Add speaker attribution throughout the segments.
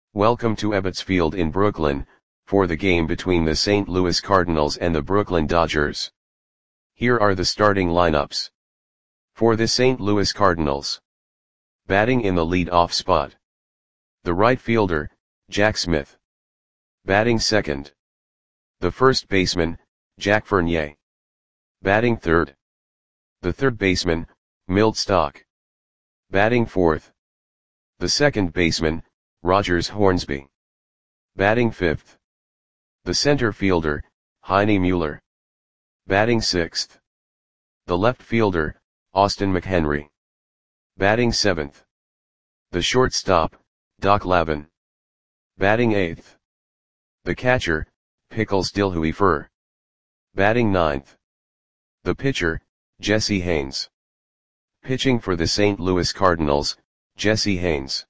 Speaker 1: Welcome to Ebbets Field in Brooklyn, for the game between the St. Louis Cardinals and the Brooklyn Dodgers. Here are the starting lineups. For the St. Louis Cardinals. Batting in the lead-off spot. The right fielder, Jack Smith. Batting second. The first baseman, Jack Fournier. Batting third. The third baseman, Milt Stock. Batting fourth. The second baseman, Rogers Hornsby. Batting fifth. The center fielder, Heine Mueller. Batting sixth. The left fielder, Austin McHenry. Batting seventh. The shortstop, Doc Lavin. Batting eighth. The catcher, Pickles Dilhuifer. Batting ninth. The pitcher, Jesse Haynes. Pitching for the St. Louis Cardinals, Jesse Haynes.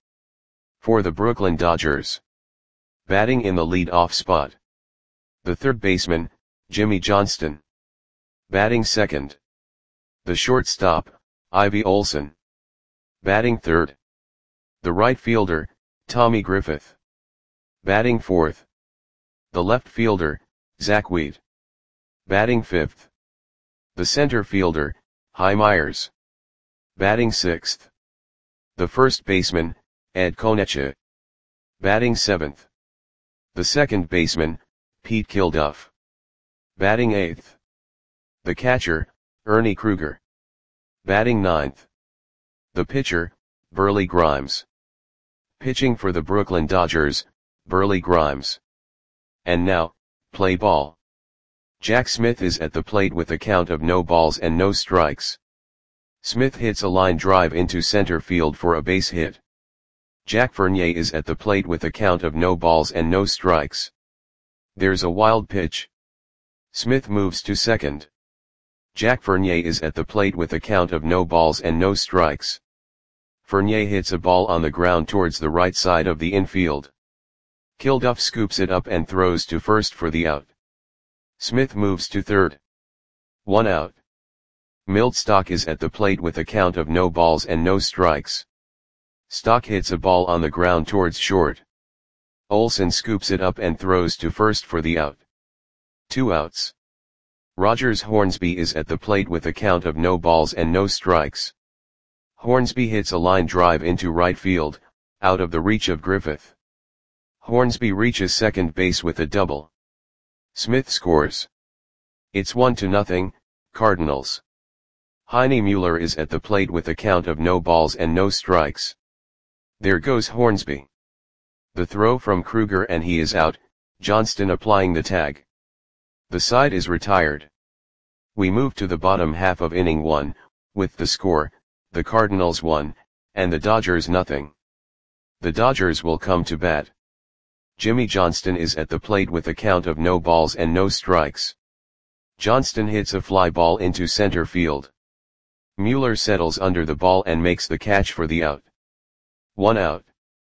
Speaker 1: For the Brooklyn Dodgers. Batting in the lead-off spot. The third baseman, Jimmy Johnston. Batting second. The shortstop, Ivy Olson. Batting third. The right fielder, Tommy Griffith. Batting fourth. The left fielder, Zach Wheat. Batting fifth. The center fielder, Hy Myers. Batting sixth. The first baseman, Ed Konecha. Batting seventh. The second baseman, Pete Kilduff. Batting eighth. The catcher, Ernie Kruger. Batting ninth. The pitcher, Burley Grimes. Pitching for the Brooklyn Dodgers, Burley Grimes. And now, play ball. Jack Smith is at the plate with a count of no balls and no strikes. Smith hits a line drive into center field for a base hit. Jack Fournier is at the plate with a count of no balls and no strikes. There's a wild pitch. Smith moves to second. Jack Fournier is at the plate with a count of no balls and no strikes. Fournier hits a ball on the ground towards the right side of the infield. Kilduff scoops it up and throws to first for the out. Smith moves to third. 1 out. Milt Stock is at the plate with a count of no balls and no strikes. Stock hits a ball on the ground towards short. Olson scoops it up and throws to first for the out. 2 outs. Rogers Hornsby is at the plate with a count of no balls and no strikes. Hornsby hits a line drive into right field, out of the reach of Griffith. Hornsby reaches second base with a double. Smith scores. It's 1-0, Cardinals. Heine Mueller is at the plate with a count of no balls and no strikes. There goes Hornsby. The throw from Kruger and he is out, Johnston applying the tag. The side is retired. We move to the bottom half of inning 1, with the score, the Cardinals 1, and the Dodgers 0. The Dodgers will come to bat. Jimmy Johnston is at the plate with a count of no balls and no strikes. Johnston hits a fly ball into center field. Mueller settles under the ball and makes the catch for the out. 1 out.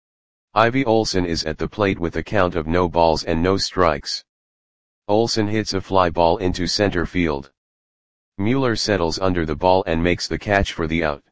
Speaker 1: Ivy Olson is at the plate with a count of no balls and no strikes. Olson hits a fly ball into center field. Mueller settles under the ball and makes the catch for the out.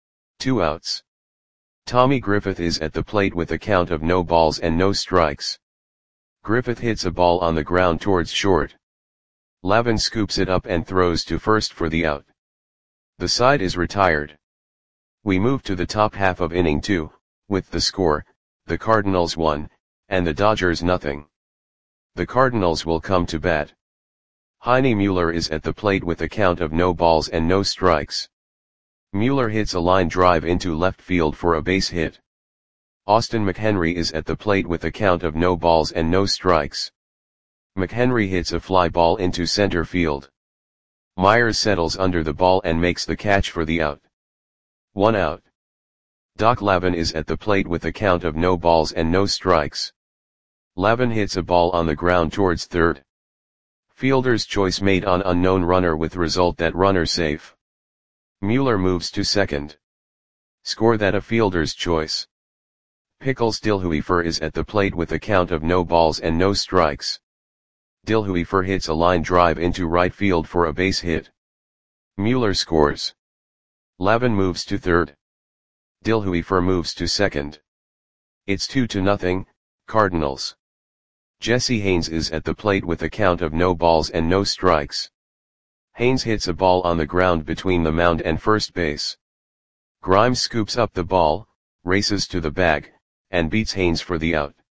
Speaker 1: 2 outs. Tommy Griffith is at the plate with a count of no balls and no strikes. Griffith hits a ball on the ground towards short. Lavin scoops it up and throws to first for the out. The side is retired. We move to the top half of inning 2, with the score, the Cardinals 1, and the Dodgers 0. The Cardinals will come to bat. Heine Mueller is at the plate with a count of no balls and no strikes. Mueller hits a line drive into left field for a base hit. Austin McHenry is at the plate with a count of no balls and no strikes. McHenry hits a fly ball into center field. Myers settles under the ball and makes the catch for the out. 1 out. Doc Lavin is at the plate with a count of no balls and no strikes. Lavin hits a ball on the ground towards third. Fielder's choice made on unknown runner with result that runner safe. Mueller moves to second. Score that a fielder's choice. Pickles Dilhuifer is at the plate with a count of no balls and no strikes. Dilhuifer hits a line drive into right field for a base hit. Mueller scores. Lavin moves to third. Dilhuifer moves to second. It's 2-0, Cardinals. Jesse Haynes is at the plate with a count of no balls and no strikes. Haynes hits a ball on the ground between the mound and first base. Grimes scoops up the ball, races to the bag, and beats Haynes for the out.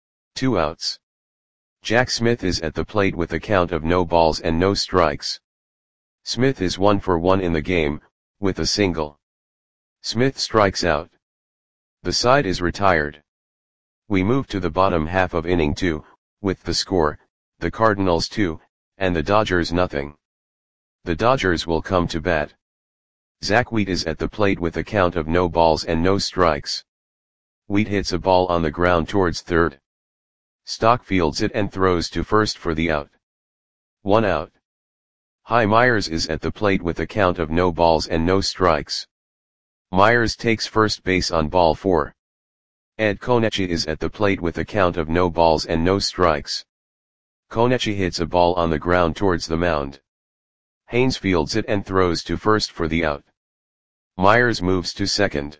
Speaker 1: 2 outs. Jack Smith is at the plate with a count of no balls and no strikes. Smith is 1 for 1 in the game, with a single. Smith strikes out. The side is retired. We move to the bottom half of inning 2, with the score, the Cardinals 2, and the Dodgers nothing. The Dodgers will come to bat. Zach Wheat is at the plate with a count of no balls and no strikes. Wheat hits a ball on the ground towards third. Stock fields it and throws to first for the out. 1 out. Hy Myers is at the plate with a count of no balls and no strikes. Myers takes first base on ball 4. Ed Konechi is at the plate with a count of no balls and no strikes. Konechi hits a ball on the ground towards the mound. Haynes fields it and throws to first for the out. Myers moves to second.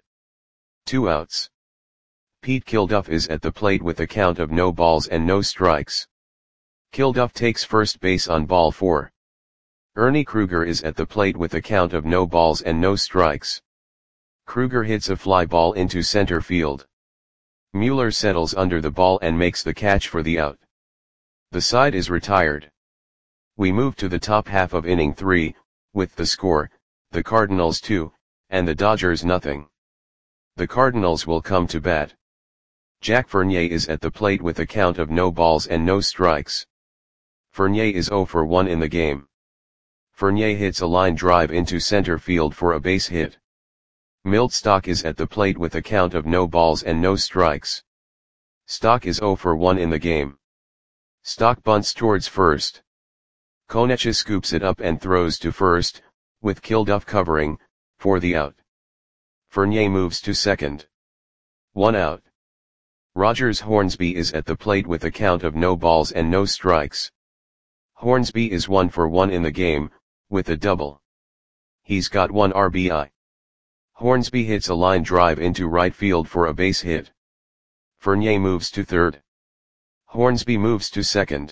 Speaker 1: 2 outs. Pete Kilduff is at the plate with a count of no balls and no strikes. Kilduff takes first base on ball 4. Ernie Kruger is at the plate with a count of no balls and no strikes. Kruger hits a fly ball into center field. Mueller settles under the ball and makes the catch for the out. The side is retired. We move to the top half of inning 3, with the score, the Cardinals 2, and the Dodgers nothing. The Cardinals will come to bat. Jack Fournier is at the plate with a count of no balls and no strikes. Fournier is 0 for 1 in the game. Fournier hits a line drive into center field for a base hit. Milt Stock is at the plate with a count of no balls and no strikes. Stock is 0 for 1 in the game. Stock bunts towards first. Konechi scoops it up and throws to first, with Kilduff covering, for the out. Fournier moves to second. 1 out. Rogers Hornsby is at the plate with a count of no balls and no strikes. Hornsby is 1 for 1 in the game, with a double. He's got 1 RBI. Hornsby hits a line drive into right field for a base hit. Fournier moves to third. Hornsby moves to second.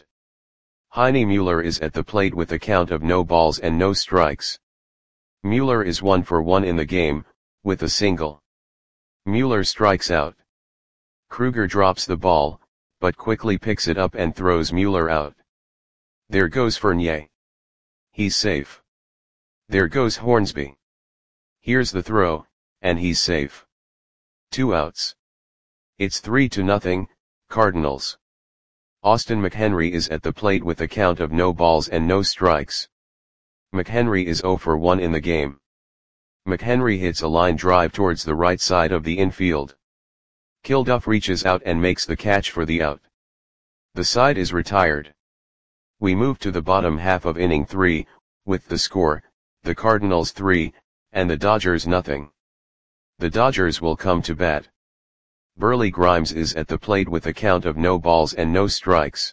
Speaker 1: Heine Mueller is at the plate with a count of no balls and no strikes. Mueller is 1 for 1 in the game, with a single. Mueller strikes out. Kruger drops the ball, but quickly picks it up and throws Mueller out. There goes Fournier. He's safe. There goes Hornsby. Here's the throw, and he's safe. 2 outs. It's 3-0, Cardinals. Austin McHenry is at the plate with a count of no balls and no strikes. McHenry is 0 for 1 in the game. McHenry hits a line drive towards the right side of the infield. Kilduff reaches out and makes the catch for the out. The side is retired. We move to the bottom half of inning 3, with the score, the Cardinals 3, and the Dodgers nothing. The Dodgers will come to bat. Burley Grimes is at the plate with a count of no balls and no strikes.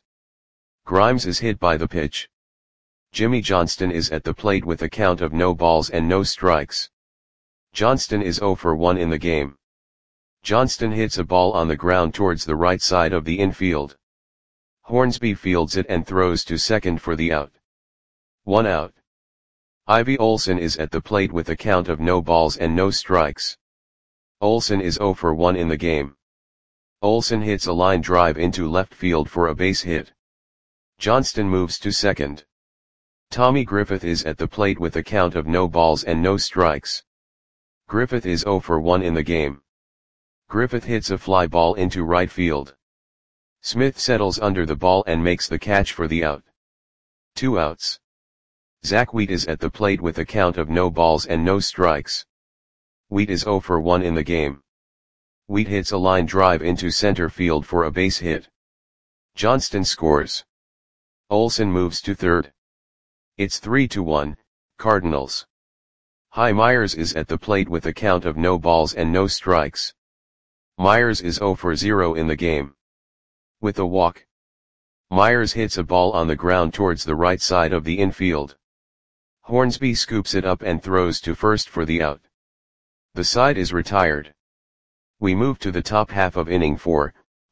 Speaker 1: Grimes is hit by the pitch. Jimmy Johnston is at the plate with a count of no balls and no strikes. Johnston is 0 for 1 in the game. Johnston hits a ball on the ground towards the right side of the infield. Hornsby fields it and throws to second for the out. 1 out. Ivy Olson is at the plate with a count of no balls and no strikes. Olson is 0 for 1 in the game. Olson hits a line drive into left field for a base hit. Johnston moves to second. Tommy Griffith is at the plate with a count of no balls and no strikes. Griffith is 0 for 1 in the game. Griffith hits a fly ball into right field. Smith settles under the ball and makes the catch for the out. 2 outs. Zach Wheat is at the plate with a count of no balls and no strikes. Wheat is 0 for 1 in the game. Wheat hits a line drive into center field for a base hit. Johnston scores. Olson moves to third. It's 3-1, Cardinals. Hy Myers is at the plate with a count of no balls and no strikes. Myers is 0 for 0 in the game. With a walk. Myers hits a ball on the ground towards the right side of the infield. Hornsby scoops it up and throws to first for the out. The side is retired. We move to the top half of inning 4,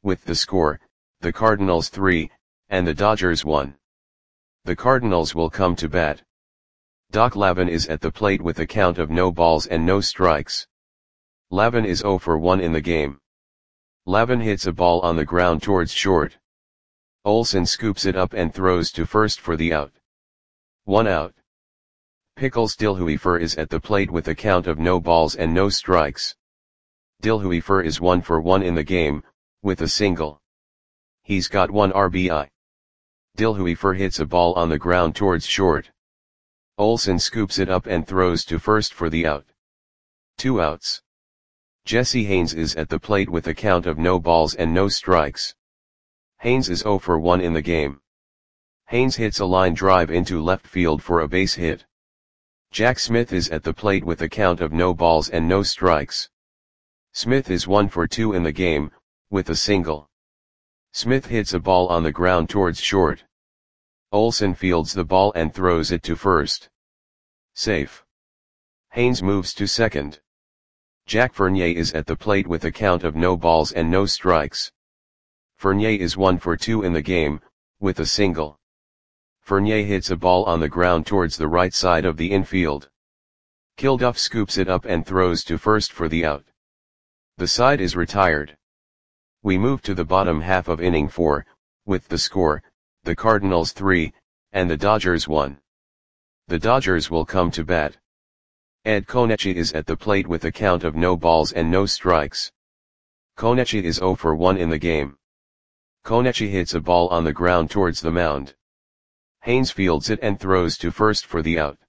Speaker 1: with the score, the Cardinals 3, and the Dodgers 1. The Cardinals will come to bat. Doc Lavin is at the plate with a count of no balls and no strikes. Lavin is 0 for 1 in the game. Lavin hits a ball on the ground towards short. Olson scoops it up and throws to first for the out. 1 out. Pickles Dilhuifer is at the plate with a count of no balls and no strikes. Dilhuifer is 1 for 1 in the game, with a single. He's got 1 RBI. Dilhuifer hits a ball on the ground towards short. Olson scoops it up and throws to first for the out. 2 outs. Jesse Haynes is at the plate with a count of no balls and no strikes. Haynes is 0 for 1 in the game. Haynes hits a line drive into left field for a base hit. Jack Smith is at the plate with a count of no balls and no strikes. Smith is 1 for 2 in the game, with a single. Smith hits a ball on the ground towards short. Olson fields the ball and throws it to first. Safe. Haynes moves to second. Jack Fournier is at the plate with a count of no balls and no strikes. Fournier is 1 for 2 in the game, with a single. Fournier hits a ball on the ground towards the right side of the infield. Kilduff scoops it up and throws to first for the out. The side is retired. We move to the bottom half of inning 4, with the score, the Cardinals 3, and the Dodgers 1. The Dodgers will come to bat. Ed Konechi is at the plate with a count of no balls and no strikes. Konechi is 0 for 1 in the game. Konechi hits a ball on the ground towards the mound. Haynes fields it and throws to first for the out.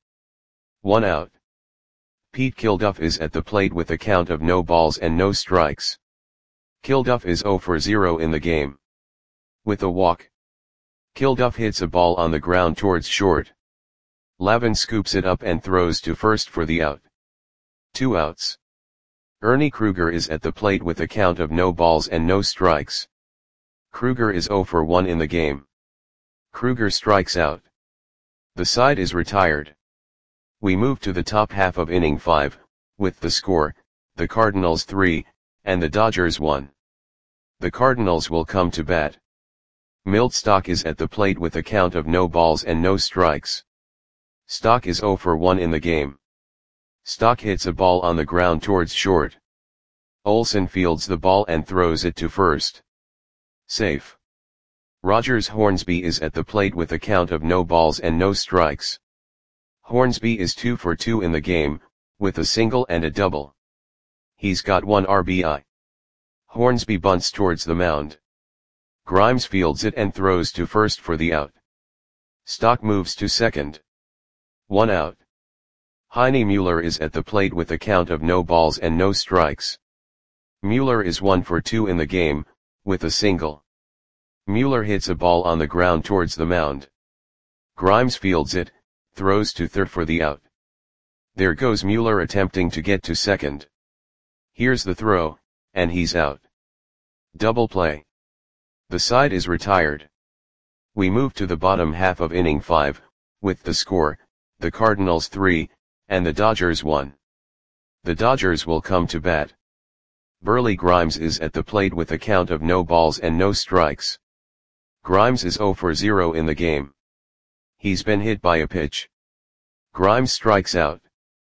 Speaker 1: 1 out. Pete Kilduff is at the plate with a count of no balls and no strikes. Kilduff is 0 for 0 in the game. With a walk. Kilduff hits a ball on the ground towards short. Lavin scoops it up and throws to first for the out. 2 outs. Ernie Kruger is at the plate with a count of no balls and no strikes. Kruger is 0 for 1 in the game. Kruger strikes out. The side is retired. We move to the top half of inning 5, with the score, the Cardinals 3, and the Dodgers 1. The Cardinals will come to bat. Milt Stock is at the plate with a count of no balls and no strikes. Stock is 0 for 1 in the game. Stock hits a ball on the ground towards short. Olson fields the ball and throws it to first. Safe. Rogers Hornsby is at the plate with a count of no balls and no strikes. Hornsby is 2 for 2 in the game, with a single and a double. He's got 1 RBI. Hornsby bunts towards the mound. Grimes fields it and throws to first for the out. Stock moves to second. 1 out. Heine Mueller is at the plate with a count of no balls and no strikes. Mueller is 1 for 2 in the game, with a single. Mueller hits a ball on the ground towards the mound. Grimes fields it, throws to third for the out. There goes Mueller attempting to get to second. Here's the throw, and he's out. Double play. The side is retired. We move to the bottom half of inning 5, with the score, the Cardinals 3, and the Dodgers 1. The Dodgers will come to bat. Burley Grimes is at the plate with a count of no balls and no strikes. Grimes is 0 for 0 in the game. He's been hit by a pitch. Grimes strikes out.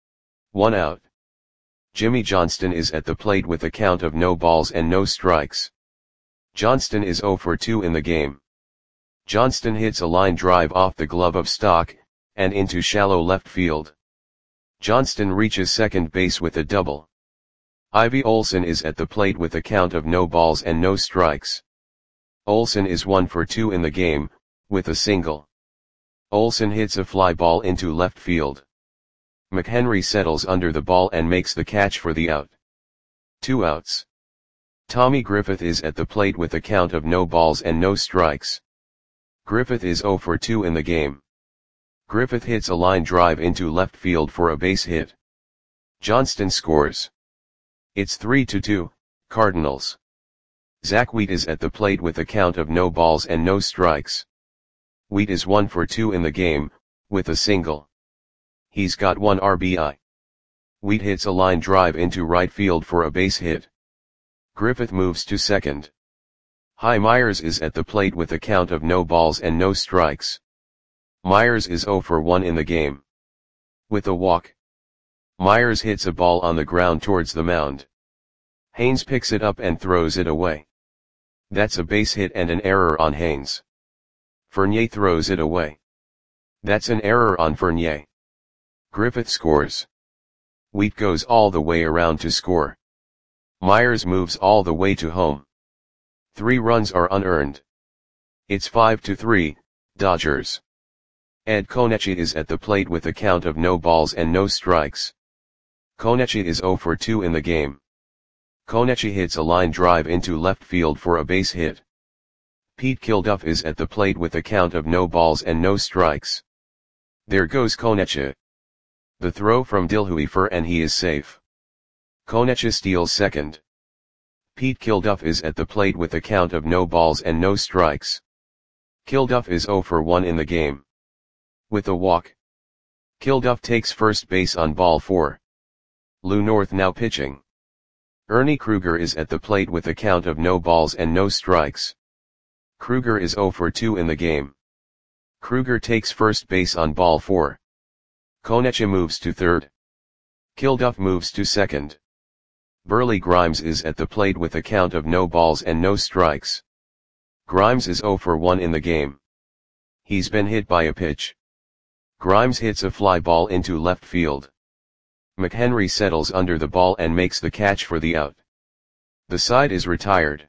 Speaker 1: 1 out. Jimmy Johnston is at the plate with a count of no balls and no strikes. Johnston is 0 for 2 in the game. Johnston hits a line drive off the glove of Stock, and into shallow left field. Johnston reaches second base with a double. Ivy Olson is at the plate with a count of no balls and no strikes. Olson is 1 for 2 in the game, with a single. Olson hits a fly ball into left field. McHenry settles under the ball and makes the catch for the out. 2 outs. Tommy Griffith is at the plate with a count of no balls and no strikes. Griffith is 0 for 2 in the game. Griffith hits a line drive into left field for a base hit. Johnston scores. It's 3-2, Cardinals. Zach Wheat is at the plate with a count of no balls and no strikes. Wheat is 1 for 2 in the game, with a single. He's got 1 RBI. Wheat hits a line drive into right field for a base hit. Griffith moves to second. Hi Myers is at the plate with a count of no balls and no strikes. Myers is 0 for 1 in the game. With a walk. Myers hits a ball on the ground towards the mound. Haynes picks it up and throws it away. That's a base hit and an error on Haynes. Fournier throws it away. That's an error on Fournier. Griffith scores. Wheat goes all the way around to score. Myers moves all the way to home. 3 runs are unearned. It's 5-3, Dodgers. Ed Konechi is at the plate with a count of no balls and no strikes. Konechi is 0 for 2 in the game. Konechi hits a line drive into left field for a base hit. Pete Kilduff is at the plate with a count of no balls and no strikes. There goes Konechi. The throw from Dilhuifer and he is safe. Konechi steals second. Pete Kilduff is at the plate with a count of no balls and no strikes. Kilduff is 0 for 1 in the game. With a walk. Kilduff takes first base on ball 4. Lou North now pitching. Ernie Kruger is at the plate with a count of no balls and no strikes. Kruger is 0 for 2 in the game. Kruger takes first base on ball 4. Konechi moves to third. Kilduff moves to second. Burley Grimes is at the plate with a count of no balls and no strikes. Grimes is 0 for 1 in the game. He's been hit by a pitch. Grimes hits a fly ball into left field. McHenry settles under the ball and makes the catch for the out. The side is retired.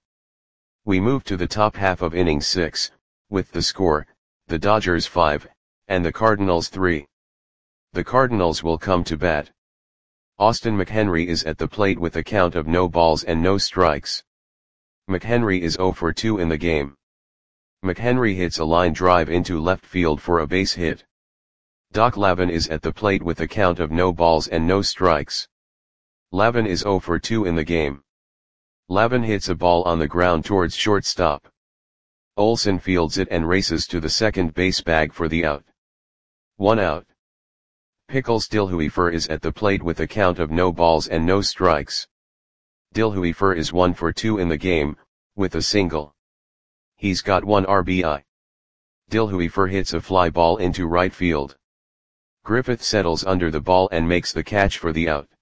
Speaker 1: We move to the top half of inning 6, with the score, the Dodgers 5, and the Cardinals 3. The Cardinals will come to bat. Austin McHenry is at the plate with a count of no balls and no strikes. McHenry is 0 for 2 in the game. McHenry hits a line drive into left field for a base hit. Doc Lavin is at the plate with a count of no balls and no strikes. Lavin is 0 for 2 in the game. Lavin hits a ball on the ground towards shortstop. Olson fields it and races to the second base bag for the out. 1 out. Pickles Dilhuifer is at the plate with a count of no balls and no strikes. Dilhuifer is 1 for 2 in the game, with a single. He's got 1 RBI. Dilhuifer hits a fly ball into right field. Griffith settles under the ball and makes the catch for the out.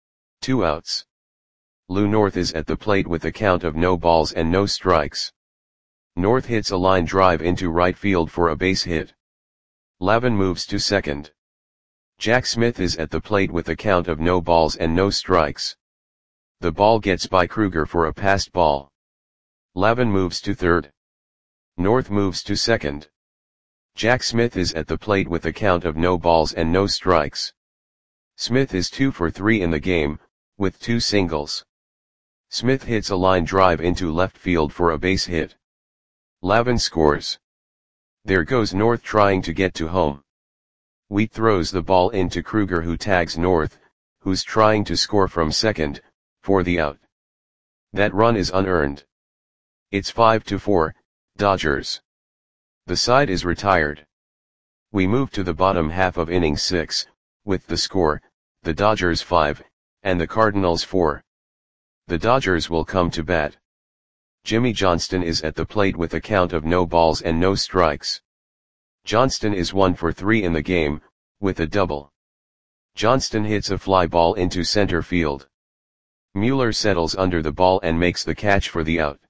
Speaker 1: 2 outs. Lou North is at the plate with a count of no balls and no strikes. North hits a line drive into right field for a base hit. Lavin moves to second. Jack Smith is at the plate with a count of no balls and no strikes. The ball gets by Kruger for a passed ball. Lavin moves to third. North moves to second. Jack Smith is at the plate with a count of no balls and no strikes. Smith is 2 for 3 in the game, with 2 singles. Smith hits a line drive into left field for a base hit. Lavin scores. There goes North trying to get to home. Wheat throws the ball into Kruger who tags North, who's trying to score from second, for the out. That run is unearned. It's 5-4, Dodgers. The side is retired. We move to the bottom half of inning 6, with the score, the Dodgers 5, and the Cardinals 4. The Dodgers will come to bat. Jimmy Johnston is at the plate with a count of no balls and no strikes. Johnston is 1 for 3 in the game, with a double. Johnston hits a fly ball into center field. Mueller settles under the ball and makes the catch for the out.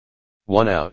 Speaker 1: 1 out.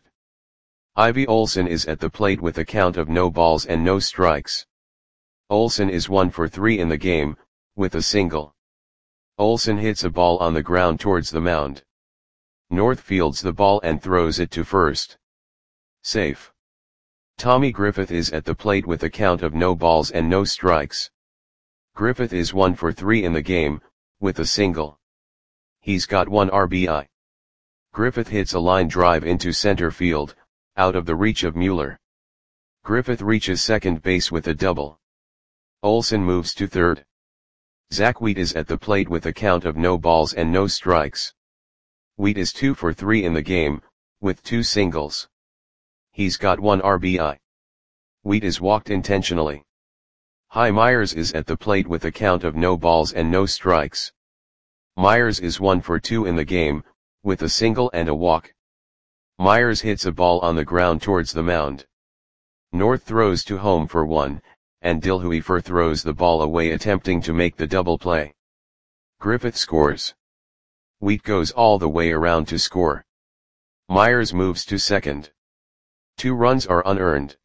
Speaker 1: Ivy Olson is at the plate with a count of no balls and no strikes. Olson is 1 for 3 in the game, with a single. Olson hits a ball on the ground towards the mound. North fields the ball and throws it to first. Safe. Tommy Griffith is at the plate with a count of no balls and no strikes. Griffith is 1 for 3 in the game, with a single. He's got 1 RBI. Griffith hits a line drive into center field, out of the reach of Mueller. Griffith reaches second base with a double. Olson moves to third. Zach Wheat is at the plate with a count of no balls and no strikes. Wheat is 2 for 3 in the game, with 2 singles. He's got 1 RBI. Wheat is walked intentionally. Hi Myers is at the plate with a count of no balls and no strikes. Myers is 1 for 2 in the game, with a single and a walk. Myers hits a ball on the ground towards the mound. North throws to home for 1, and Dilhuifer throws the ball away attempting to make the double play. Griffith scores. Wheat goes all the way around to score. Myers moves to second. 2 runs are unearned.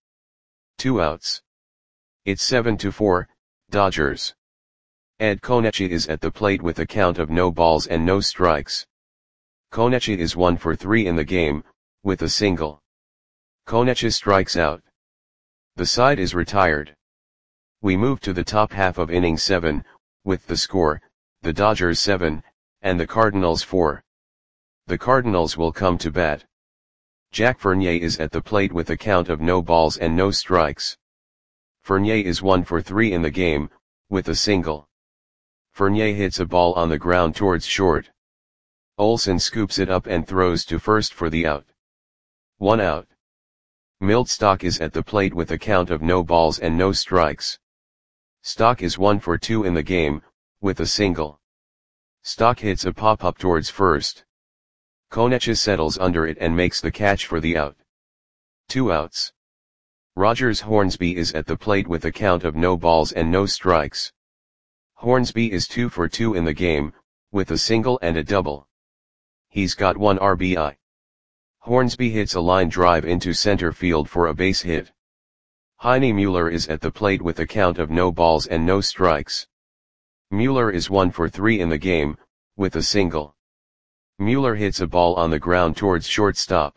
Speaker 1: 2 outs. It's 7-4, Dodgers. Ed Konechi is at the plate with a count of no balls and no strikes. Konechi is 1 for 3 in the game, with a single. Konechi strikes out. The side is retired. We move to the top half of inning 7, with the score, the Dodgers 7, and the Cardinals 4. The Cardinals will come to bat. Jack Fournier is at the plate with a count of no balls and no strikes. Fournier is 1 for 3 in the game, with a single. Fournier hits a ball on the ground towards short. Olson scoops it up and throws to first for the out. 1 out. Milt Stock is at the plate with a count of no balls and no strikes. Stock is 1 for 2 in the game, with a single. Stock hits a pop-up towards first. Konechi settles under it and makes the catch for the out. 2 outs. Rogers Hornsby is at the plate with a count of no balls and no strikes. Hornsby is 2 for 2 in the game, with a single and a double. He's got 1 RBI. Hornsby hits a line drive into center field for a base hit. Heine Mueller is at the plate with a count of no balls and no strikes. Mueller is 1 for 3 in the game, with a single. Mueller hits a ball on the ground towards shortstop.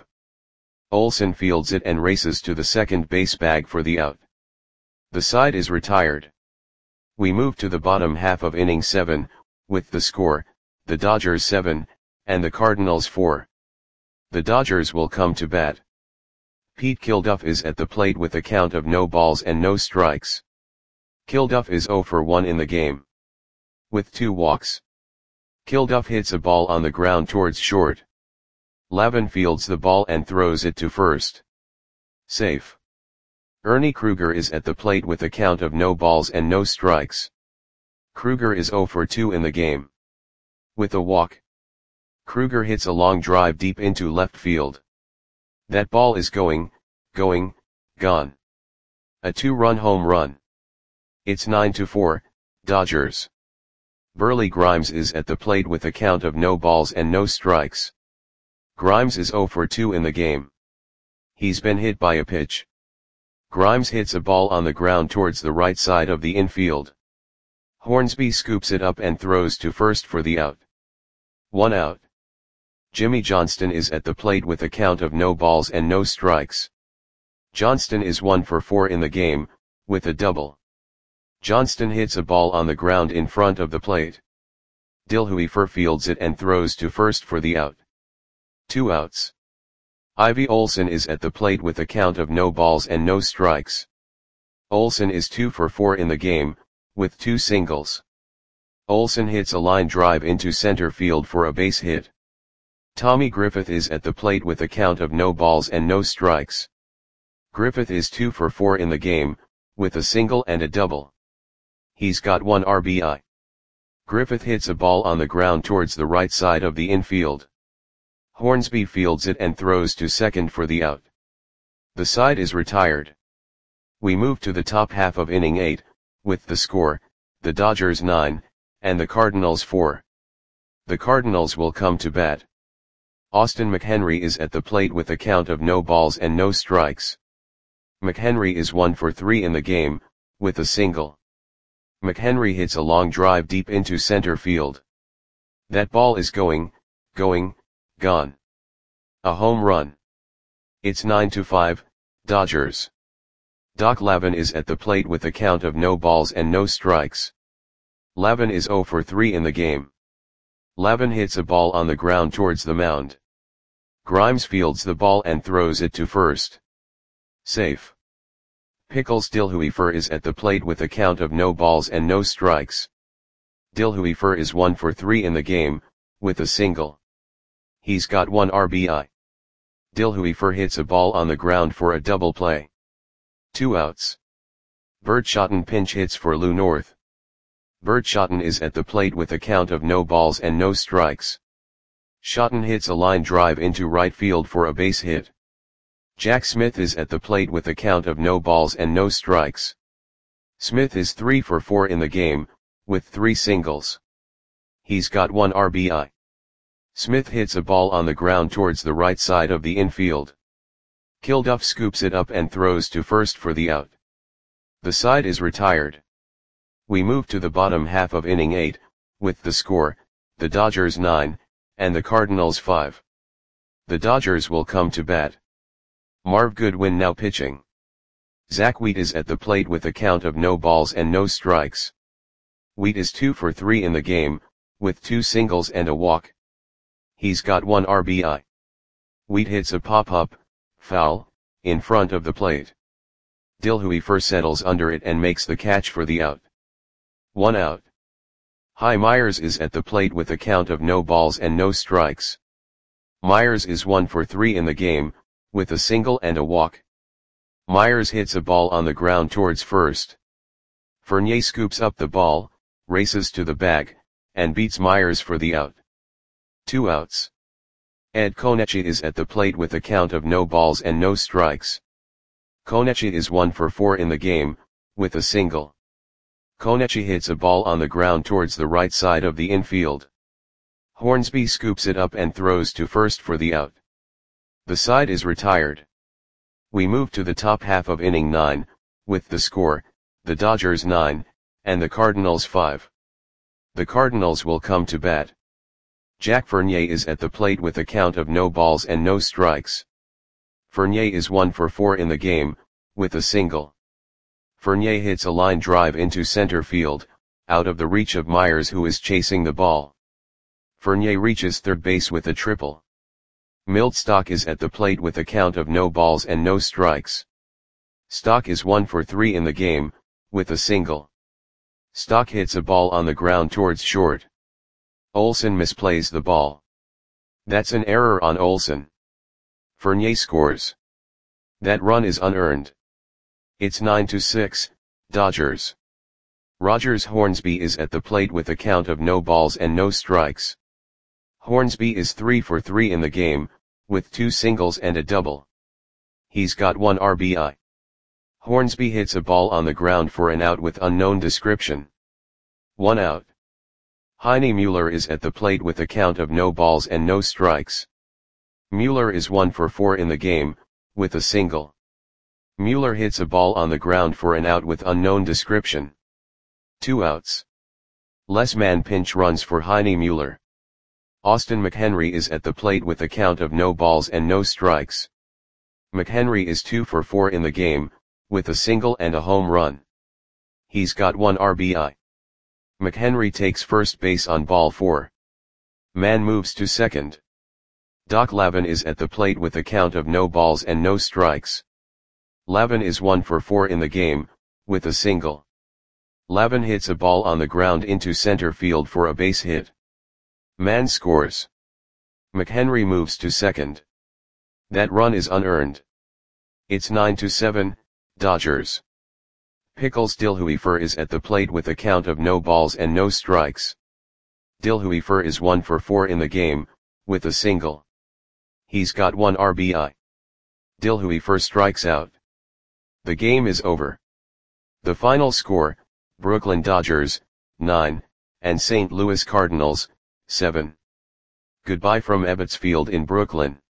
Speaker 1: Olson fields it and races to the second base bag for the out. The side is retired. We move to the bottom half of inning 7, with the score, the Dodgers 7, and the Cardinals 4. The Dodgers will come to bat. Pete Kilduff is at the plate with a count of no balls and no strikes. Kilduff is 0 for 1 in the game, with 2 walks. Kilduff hits a ball on the ground towards short. Lavin fields the ball and throws it to first. Safe. Ernie Kruger is at the plate with a count of no balls and no strikes. Kruger is 0 for 2 in the game, with a walk. Kruger hits a long drive deep into left field. That ball is gone. A 2-run home run. It's 9-4, Dodgers. Burley Grimes is at the plate with a count of no balls and no strikes. Grimes is 0 for 2 in the game. He's been hit by a pitch. Grimes hits a ball on the ground towards the right side of the infield. Hornsby scoops it up and throws to first for the out. 1 out. Jimmy Johnston is at the plate with a count of no balls and no strikes. Johnston is 1 for 4 in the game, with a double. Johnston hits a ball on the ground in front of the plate. Dilhuifer fields it and throws to first for the out. 2 outs. Ivy Olson is at the plate with a count of no balls and no strikes. Olson is 2 for 4 in the game, with 2 singles. Olson hits a line drive into center field for a base hit. Tommy Griffith is at the plate with a count of no balls and no strikes. Griffith is 2 for 4 in the game, with a single and a double. He's got 1 RBI. Griffith hits a ball on the ground towards the right side of the infield. Hornsby fields it and throws to second for the out. The side is retired. We move to the top half of inning 8, with the score, the Dodgers 9, and the Cardinals 4. The Cardinals will come to bat. Austin McHenry is at the plate with a count of no balls and no strikes. McHenry is 1 for 3 in the game, with a single. McHenry hits a long drive deep into center field. That ball is gone. A home run. It's 9-5, Dodgers. Doc Lavin is at the plate with a count of no balls and no strikes. Lavin is 0 for 3 in the game. Lavin hits a ball on the ground towards the mound. Grimes fields the ball and throws it to first. Safe. Pickles Dilhuifer is at the plate with a count of no balls and no strikes. Dilhuifer is 1 for 3 in the game, with a single. He's got 1 RBI. Dilhuifer hits a ball on the ground for a double play. 2 outs. Bert Schotten pinch hits for Lou North. Bert Schotten is at the plate with a count of no balls and no strikes. Shotton hits a line drive into right field for a base hit. Jack Smith is at the plate with a count of no balls and no strikes. Smith is 3 for 4 in the game, with 3 singles. He's got 1 RBI. Smith hits a ball on the ground towards the right side of the infield. Kilduff scoops it up and throws to first for the out. The side is retired. We move to the bottom half of inning 8, with the score, the Dodgers 9, and the Cardinals 5. The Dodgers will come to bat. Marv Goodwin now pitching. Zach Wheat is at the plate with a count of no balls and no strikes. Wheat is 2 for 3 in the game, with 2 singles and a walk. He's got 1 RBI. Wheat hits a pop-up, foul, in front of the plate. Dilhuifer settles under it and makes the catch for the out. 1 out. Hy Myers is at the plate with a count of no balls and no strikes. Myers is 1 for 3 in the game, with a single and a walk. Myers hits a ball on the ground towards first. Fournier scoops up the ball, races to the bag, and beats Myers for the out. 2 outs. Ed Konechi is at the plate with a count of no balls and no strikes. Konechi is 1 for 4 in the game, with a single. Konechi hits a ball on the ground towards the right side of the infield. Hornsby scoops it up and throws to first for the out. The side is retired. We move to the top half of inning 9, with the score, the Dodgers 9, and the Cardinals 5. The Cardinals will come to bat. Jack Fournier is at the plate with a count of no balls and no strikes. Fournier is 1 for 4 in the game, with a single. Fournier hits a line drive into center field, out of the reach of Myers who is chasing the ball. Fournier reaches third base with a triple. Milt Stock is at the plate with a count of no balls and no strikes. Stock is 1 for 3 in the game, with a single. Stock hits a ball on the ground towards short. Olsen misplays the ball. That's an error on Olsen. Fournier scores. That run is unearned. It's 9-6, Dodgers. Rogers Hornsby is at the plate with a count of no balls and no strikes. Hornsby is 3 for 3 in the game, with 2 singles and a double. He's got 1 RBI. Hornsby hits a ball on the ground for an out with unknown description. 1 out. Heine Mueller is at the plate with a count of no balls and no strikes. Mueller is 1 for 4 in the game, with a single. Mueller hits a ball on the ground for an out with unknown description. 2 outs. Les man pinch runs for Heine Mueller. Austin McHenry is at the plate with a count of no balls and no strikes. McHenry is 2 for 4 in the game, with a single and a home run. He's got 1 RBI. McHenry takes first base on ball 4. Man moves to second. Doc Lavin is at the plate with a count of no balls and no strikes. Lavin is 1 for 4 in the game, with a single. Lavin hits a ball on the ground into center field for a base hit. Man scores. McHenry moves to second. That run is unearned. It's 9-7, Dodgers. Pickles Dilhuifer is at the plate with a count of no balls and no strikes. Dilhuifer is 1 for 4 in the game, with a single. He's got 1 RBI. Dilhuifer strikes out. The game is over. The final score, Brooklyn Dodgers, 9, and St. Louis Cardinals, 7. Goodbye from Ebbets Field in Brooklyn.